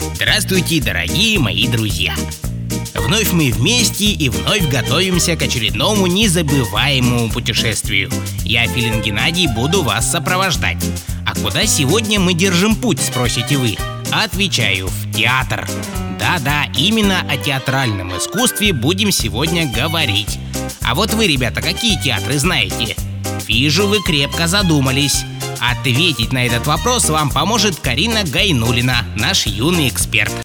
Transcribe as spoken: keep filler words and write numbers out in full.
Здравствуйте, дорогие мои друзья! Вновь мы вместе и вновь готовимся к очередному незабываемому путешествию. Я, Филин Геннадий, буду вас сопровождать. А куда сегодня мы держим путь, спросите вы? Отвечаю, в театр. Да-да, именно о театральном искусстве будем сегодня говорить. А вот вы, ребята, какие театры знаете? Вижу, вы крепко задумались. Ответить на этот вопрос вам поможет Карина Гайнуллина, наш юный эксперт.